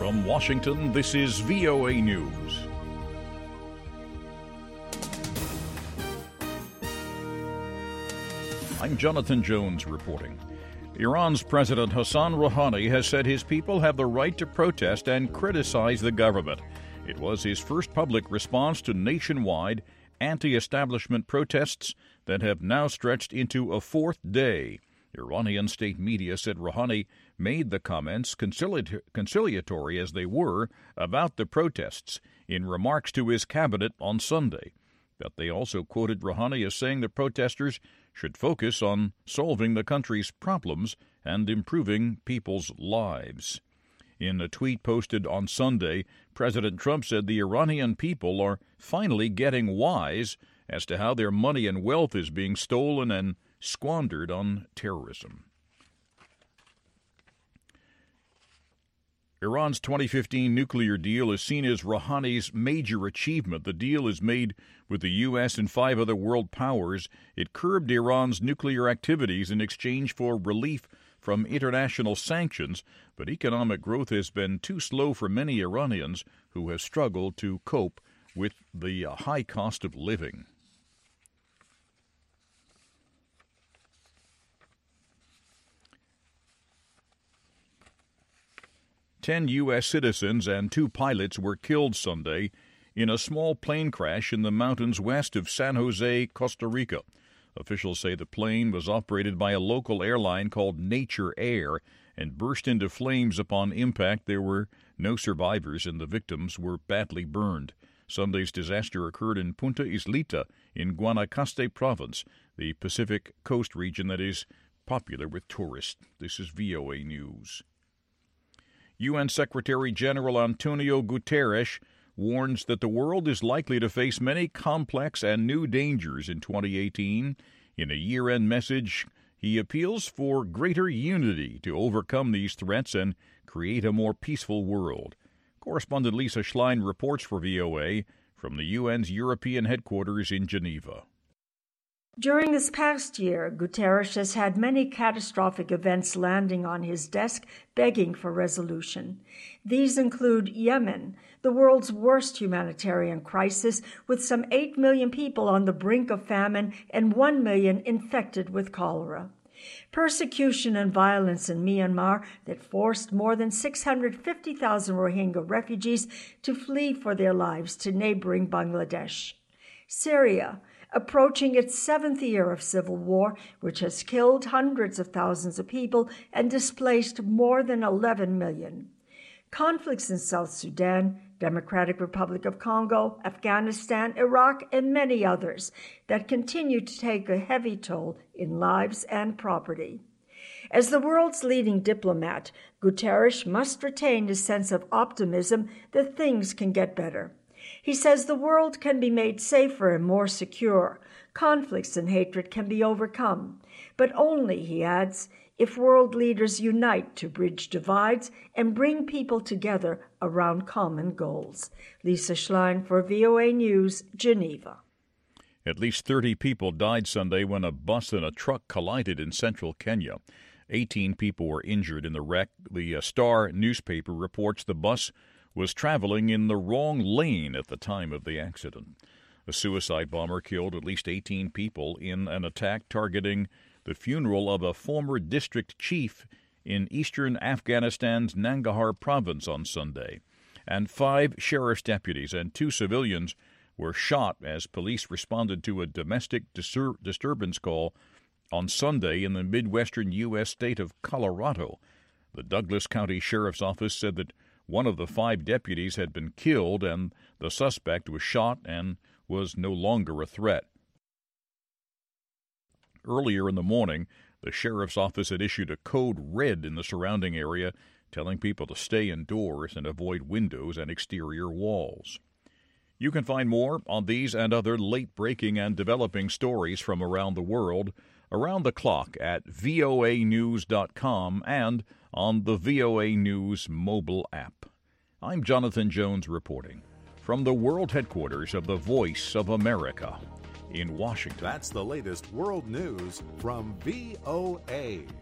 From Washington, this is VOA News. I'm Jonathan Jones reporting. Iran's President Hassan Rouhani has said his people have the right to protest and criticize the government. It was his first public response to nationwide anti-establishment protests that have now stretched into a fourth day. Iranian state media said Rouhani made the comments, conciliatory as they were, about the protests in remarks to his cabinet on Sunday. But they also quoted Rouhani as saying the protesters should focus on solving the country's problems and improving people's lives. In a tweet posted on Sunday, President Trump said the Iranian people are finally getting wise as to how their money and wealth is being stolen and squandered on terrorism. Iran's 2015 nuclear deal is seen as Rouhani's major achievement. The deal is made with the U.S. and 5 other world powers. It curbed Iran's nuclear activities in exchange for relief from international sanctions, but economic growth has been too slow for many Iranians who have struggled to cope with the high cost of living. Ten U.S. citizens and 2 pilots were killed Sunday in a small plane crash in the mountains west of San Jose, Costa Rica. Officials say the plane was operated by a local airline called Nature Air and burst into flames upon impact. There were no survivors, and the victims were badly burned. Sunday's disaster occurred in Punta Islita in Guanacaste province, the Pacific coast region that is popular with tourists. This is VOA News. UN Secretary-General Antonio Guterres warns that the world is likely to face many complex and new dangers in 2018. In a year-end message, he appeals for greater unity to overcome these threats and create a more peaceful world. Correspondent Lisa Schlein reports for VOA from the UN's European headquarters in Geneva. During this past year, Guterres has had many catastrophic events landing on his desk, begging for resolution. These include Yemen, the world's worst humanitarian crisis, with some 8 million people on the brink of famine and 1 million infected with cholera. Persecution and violence in Myanmar that forced more than 650,000 Rohingya refugees to flee for their lives to neighboring Bangladesh. Syria, approaching its 7th year of civil war, which has killed hundreds of thousands of people and displaced more than 11 million. Conflicts in South Sudan, Democratic Republic of Congo, Afghanistan, Iraq, and many others that continue to take a heavy toll in lives and property. As the world's leading diplomat, Guterres must retain his sense of optimism that things can get better. He says the world can be made safer and more secure. Conflicts and hatred can be overcome. But only, he adds, if world leaders unite to bridge divides and bring people together around common goals. Lisa Schlein for VOA News, Geneva. At least 30 people died Sunday when a bus and a truck collided in central Kenya. 18 people were injured in the wreck. The Star newspaper reports the bus was traveling in the wrong lane at the time of the accident. A suicide bomber killed at least 18 people in an attack targeting the funeral of a former district chief in eastern Afghanistan's Nangarhar province on Sunday. And 5 sheriff's deputies and 2 civilians were shot as police responded to a domestic disturbance call on Sunday in the midwestern U.S. state of Colorado. The Douglas County Sheriff's Office said that one of the 5 deputies had been killed and the suspect was shot and was no longer a threat. Earlier in the morning, the sheriff's office had issued a code red in the surrounding area, telling people to stay indoors and avoid windows and exterior walls. You can find more on these and other late-breaking and developing stories from around the world around the clock at voanews.com and on the VOA News mobile app. I'm Jonathan Jones reporting from the world headquarters of the Voice of America in Washington. That's the latest world news from VOA.